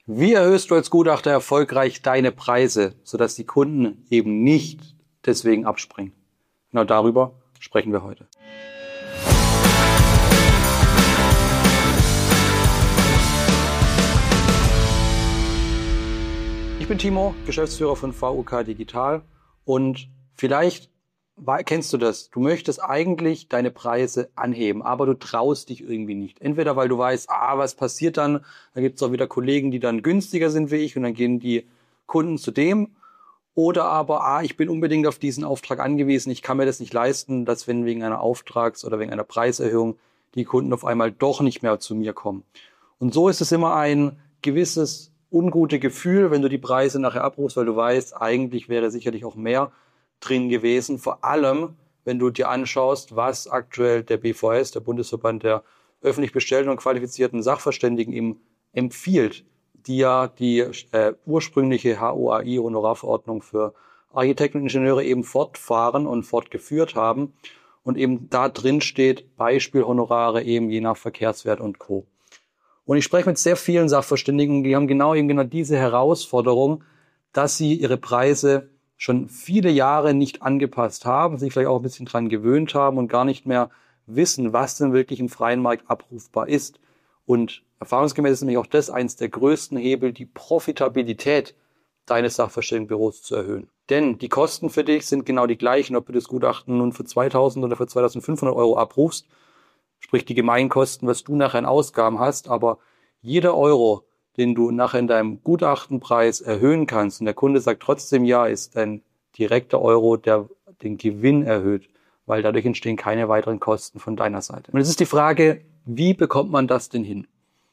Wie erhöhst du als Gutachter erfolgreich deine Preise, sodass die Kunden eben nicht deswegen abspringen? Genau darüber sprechen wir heute. Ich bin Timo, Geschäftsführer von VUK Digital und vielleicht kennst du das. Du möchtest eigentlich deine Preise anheben, aber du traust dich irgendwie nicht. Entweder weil du weißt, was passiert dann? Da gibt es auch wieder Kollegen, die dann günstiger sind wie ich und dann gehen die Kunden zu dem. Oder aber, ich bin unbedingt auf diesen Auftrag angewiesen, ich kann mir das nicht leisten, dass wenn wegen einer Auftrags- oder wegen einer Preiserhöhung die Kunden auf einmal doch nicht mehr zu mir kommen. Und so ist es immer ein gewisses ungute Gefühl, wenn du die Preise nachher abrufst, weil du weißt, eigentlich wäre sicherlich auch mehr drin gewesen. Vor allem, wenn du dir anschaust, was aktuell der BVS, der Bundesverband der öffentlich bestellten und qualifizierten Sachverständigen, ihm empfiehlt, die ja die ursprüngliche HOAI, Honorarverordnung für Architekten und Ingenieure, eben fortfahren und fortgeführt haben. Und eben da drin steht Beispielhonorare eben je nach Verkehrswert und Co. Und ich spreche mit sehr vielen Sachverständigen, die haben genau diese Herausforderung, dass sie ihre Preise schon viele Jahre nicht angepasst haben, sich vielleicht auch ein bisschen dran gewöhnt haben und gar nicht mehr wissen, was denn wirklich im freien Markt abrufbar ist. Und erfahrungsgemäß ist nämlich auch das eins der größten Hebel, die Profitabilität deines Sachverständigenbüros zu erhöhen. Denn die Kosten für dich sind genau die gleichen, ob du das Gutachten nun für 2.000 oder für 2.500 Euro abrufst. Sprich die Gemeinkosten, was du nachher in Ausgaben hast, aber jeder Euro, den du nachher in deinem Gutachtenpreis erhöhen kannst und der Kunde sagt trotzdem ja, ist ein direkter Euro, der den Gewinn erhöht, weil dadurch entstehen keine weiteren Kosten von deiner Seite. Und es ist die Frage, wie bekommt man das denn hin?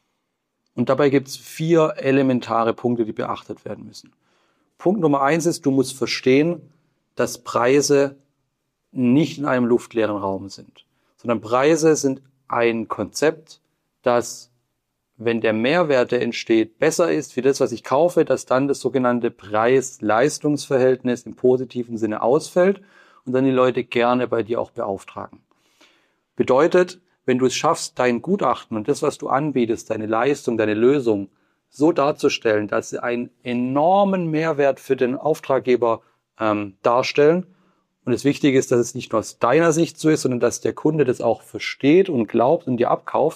Und dabei gibt es 4 elementare Punkte, die beachtet werden müssen. Punkt Nummer 1 ist, du musst verstehen, dass Preise nicht in einem luftleeren Raum sind, sondern Preise sind ein Konzept, das, wenn der Mehrwert, der entsteht, besser ist wie das, was ich kaufe, dass dann das sogenannte Preis-Leistungs-Verhältnis im positiven Sinne ausfällt und dann die Leute gerne bei dir auch beauftragen. Bedeutet, wenn du es schaffst, dein Gutachten und das, was du anbietest, deine Leistung, deine Lösung so darzustellen, dass sie einen enormen Mehrwert für den Auftraggeber darstellen. Und das Wichtige ist, dass es nicht nur aus deiner Sicht so ist, sondern dass der Kunde das auch versteht und glaubt und dir abkauft,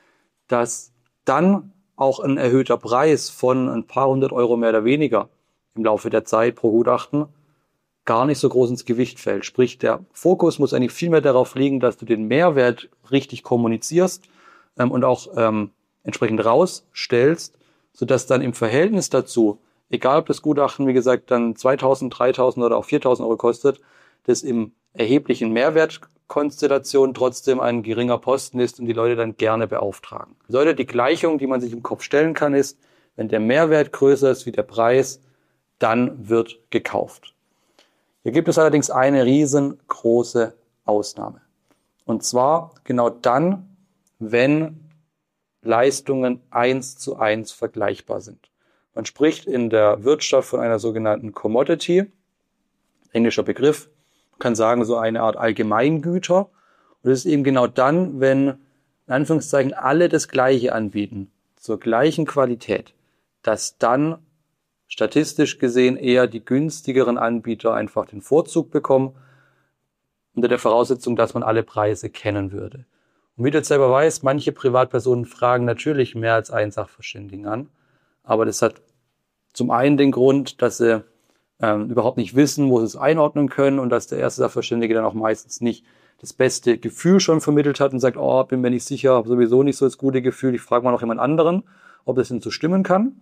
dass dann auch ein erhöhter Preis von ein paar hundert Euro mehr oder weniger im Laufe der Zeit pro Gutachten gar nicht so groß ins Gewicht fällt. Sprich, der Fokus muss eigentlich viel mehr darauf liegen, dass du den Mehrwert richtig kommunizierst und auch entsprechend rausstellst, sodass dann im Verhältnis dazu, egal ob das Gutachten, wie gesagt, dann 2.000, 3.000 oder auch 4.000 Euro kostet, das im erheblichen Mehrwertkonstellation trotzdem ein geringer Posten ist und die Leute dann gerne beauftragen. Das bedeutet, die Gleichung, die man sich im Kopf stellen kann, ist, wenn der Mehrwert größer ist wie der Preis, dann wird gekauft. Hier gibt es allerdings eine riesengroße Ausnahme. Und zwar genau dann, wenn Leistungen 1:1 vergleichbar sind. Man spricht in der Wirtschaft von einer sogenannten Commodity, englischer Begriff, man kann sagen so eine Art Allgemeingüter. Und das ist eben genau dann, wenn in Anführungszeichen alle das Gleiche anbieten, zur gleichen Qualität, dass dann statistisch gesehen eher die günstigeren Anbieter einfach den Vorzug bekommen, unter der Voraussetzung, dass man alle Preise kennen würde. Und wie du jetzt selber weißt, manche Privatpersonen fragen natürlich mehr als einen Sachverständigen an, aber das hat zum einen den Grund, dass sie überhaupt nicht wissen, wo sie es einordnen können und dass der erste Sachverständige dann auch meistens nicht das beste Gefühl schon vermittelt hat und sagt, bin mir nicht sicher, habe sowieso nicht so das gute Gefühl, ich frage mal noch jemand anderen, ob das denn so stimmen kann.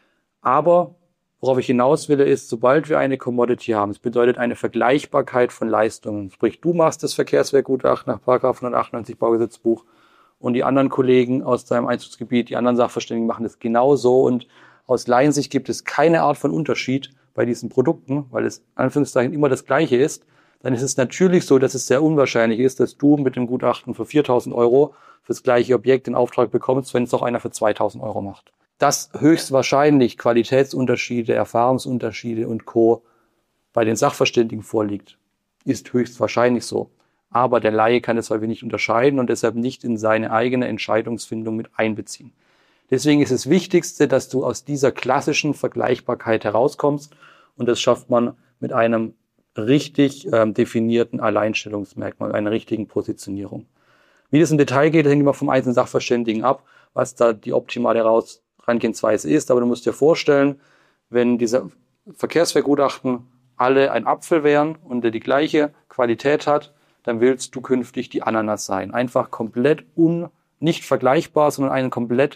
Aber worauf ich hinaus will, ist, sobald wir eine Commodity haben, das bedeutet eine Vergleichbarkeit von Leistungen, sprich du machst das Verkehrswertgutachten nach § 198 Baugesetzbuch und die anderen Kollegen aus deinem Einzugsgebiet, die anderen Sachverständigen machen das genauso und aus Laiensicht gibt es keine Art von Unterschied bei diesen Produkten, weil es in Anführungszeichen immer das Gleiche ist, dann ist es natürlich so, dass es sehr unwahrscheinlich ist, dass du mit dem Gutachten für 4.000 Euro für das gleiche Objekt den Auftrag bekommst, wenn es auch einer für 2.000 Euro macht. Dass höchstwahrscheinlich Qualitätsunterschiede, Erfahrungsunterschiede und Co. bei den Sachverständigen vorliegt, ist höchstwahrscheinlich so. Aber der Laie kann es häufig nicht unterscheiden und deshalb nicht in seine eigene Entscheidungsfindung mit einbeziehen. Deswegen ist das Wichtigste, dass du aus dieser klassischen Vergleichbarkeit herauskommst und das schafft man mit einem richtig definierten Alleinstellungsmerkmal, einer richtigen Positionierung. Wie das im Detail geht, hängt immer vom einzelnen Sachverständigen ab, was da die optimale Herangehensweise ist. Aber du musst dir vorstellen, wenn diese Verkehrswertgutachten alle ein Apfel wären und der die gleiche Qualität hat, dann willst du künftig die Ananas sein. Einfach komplett nicht vergleichbar, sondern eine komplett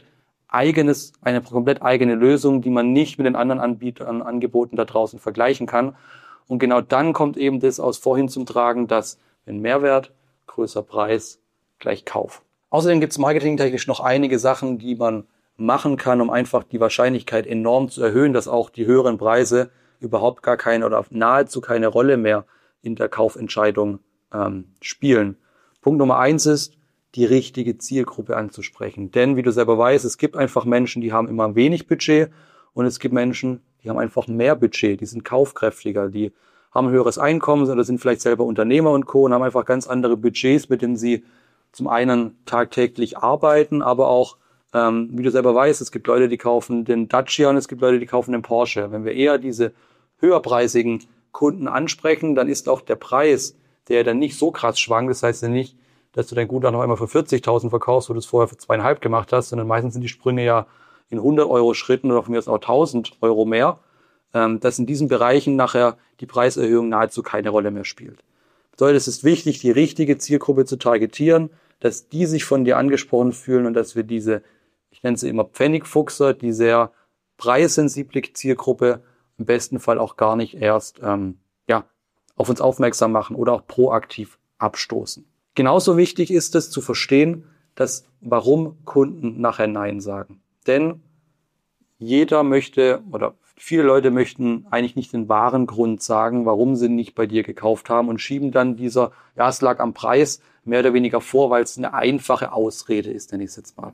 eigene Lösung, die man nicht mit den anderen Anbietern, Angeboten da draußen vergleichen kann. Und genau dann kommt eben das aus vorhin zum Tragen, dass wenn Mehrwert, größer Preis, gleich Kauf. Außerdem gibt es marketingtechnisch noch einige Sachen, die man machen kann, um einfach die Wahrscheinlichkeit enorm zu erhöhen, dass auch die höheren Preise überhaupt gar keine oder nahezu keine Rolle mehr in der Kaufentscheidung spielen. Punkt Nummer 1 ist, die richtige Zielgruppe anzusprechen. Denn wie du selber weißt, es gibt einfach Menschen, die haben immer wenig Budget und es gibt Menschen, die haben einfach mehr Budget, die sind kaufkräftiger, die haben ein höheres Einkommen oder sind vielleicht selber Unternehmer und Co. und haben einfach ganz andere Budgets, mit denen sie zum einen tagtäglich arbeiten, aber auch, wie du selber weißt, es gibt Leute, die kaufen den Dacia und es gibt Leute, die kaufen den Porsche. Wenn wir eher diese höherpreisigen Kunden ansprechen, dann ist auch der Preis, der dann nicht so krass schwankt. Das heißt ja nicht, dass du dein Gutachten noch einmal für 40.000 verkaufst, wo du es vorher für 2,5 gemacht hast, sondern meistens sind die Sprünge ja in 100 Euro Schritten oder von mir aus auch 1.000 Euro mehr, dass in diesen Bereichen nachher die Preiserhöhung nahezu keine Rolle mehr spielt. Bedeutet, es ist wichtig, die richtige Zielgruppe zu targetieren, dass die sich von dir angesprochen fühlen und dass wir diese, ich nenne sie immer Pfennigfuchser, die sehr preissensible Zielgruppe im besten Fall auch gar nicht erst auf uns aufmerksam machen oder auch proaktiv abstoßen. Genauso wichtig ist es zu verstehen, warum Kunden nachher Nein sagen. Denn jeder möchte oder viele Leute möchten eigentlich nicht den wahren Grund sagen, warum sie nicht bei dir gekauft haben und schieben dann es lag am Preis mehr oder weniger vor, weil es eine einfache Ausrede ist, nenne ich es jetzt mal.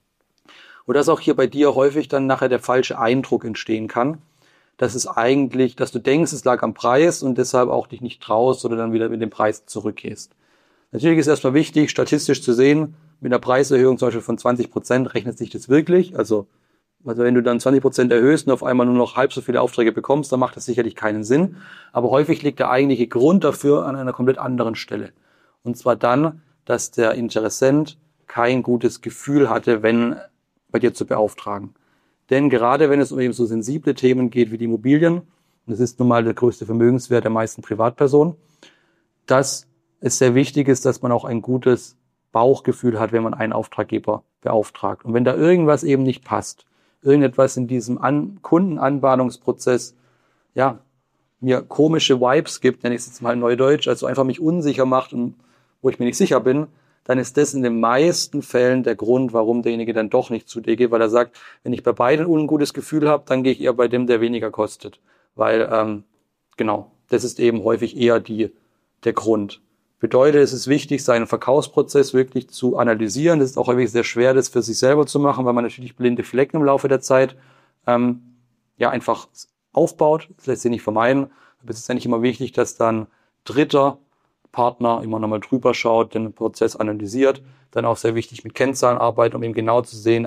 Und dass auch hier bei dir häufig dann nachher der falsche Eindruck entstehen kann, dass du denkst, es lag am Preis und deshalb auch dich nicht traust oder dann wieder mit dem Preis zurückgehst. Natürlich ist erstmal wichtig, statistisch zu sehen, mit einer Preiserhöhung zum Beispiel von 20% rechnet sich das wirklich. Also wenn du dann 20% erhöhst und auf einmal nur noch halb so viele Aufträge bekommst, dann macht das sicherlich keinen Sinn. Aber häufig liegt der eigentliche Grund dafür an einer komplett anderen Stelle. Und zwar dann, dass der Interessent kein gutes Gefühl hatte, bei dir zu beauftragen. Denn gerade wenn es um eben so sensible Themen geht wie die Immobilien, und das ist nun mal der größte Vermögenswert der meisten Privatpersonen, dass es sehr wichtig ist, dass man auch ein gutes Bauchgefühl hat, wenn man einen Auftraggeber beauftragt. Und wenn da irgendwas eben nicht passt, irgendetwas in diesem Kundenanbahnungsprozess, mir komische Vibes gibt, nenne ich es jetzt mal neudeutsch, also einfach mich unsicher macht und wo ich mir nicht sicher bin, dann ist das in den meisten Fällen der Grund, warum derjenige dann doch nicht zu dir geht, weil er sagt, wenn ich bei beiden ein ungutes Gefühl habe, dann gehe ich eher bei dem, der weniger kostet. Weil, das ist eben häufig eher der Grund. Bedeutet, es ist wichtig, seinen Verkaufsprozess wirklich zu analysieren. Das ist auch häufig sehr schwer, das für sich selber zu machen, weil man natürlich blinde Flecken im Laufe der Zeit einfach aufbaut. Das lässt sich nicht vermeiden. Aber es ist eigentlich immer wichtig, dass dann dritter Partner immer nochmal drüber schaut, den Prozess analysiert. Dann auch sehr wichtig mit Kennzahlen arbeitet, um eben genau zu sehen,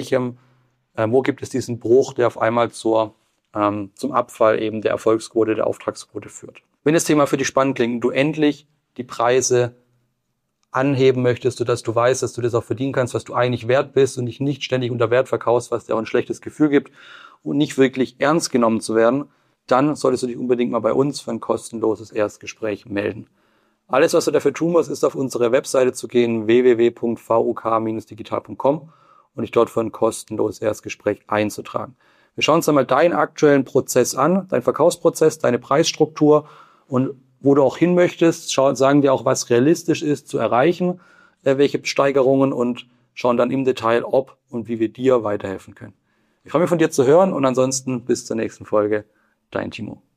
wo gibt es diesen Bruch, der auf einmal zum Abfall eben der Erfolgsquote, der Auftragsquote führt. Wenn das Thema für dich spannend klingt und du endlich die Preise anheben möchtest, sodass du weißt, dass du das auch verdienen kannst, was du eigentlich wert bist und dich nicht ständig unter Wert verkaufst, was dir auch ein schlechtes Gefühl gibt und nicht wirklich ernst genommen zu werden, dann solltest du dich unbedingt mal bei uns für ein kostenloses Erstgespräch melden. Alles, was du dafür tun musst, ist auf unsere Webseite zu gehen, www.vuk-digital.com und dich dort für ein kostenloses Erstgespräch einzutragen. Wir schauen uns einmal deinen aktuellen Prozess an, deinen Verkaufsprozess, deine Preisstruktur und wo du auch hin möchtest, sagen dir auch, was realistisch ist zu erreichen, welche Steigerungen und schauen dann im Detail, ob und wie wir dir weiterhelfen können. Ich freue mich von dir zu hören und ansonsten bis zur nächsten Folge. Dein Timo.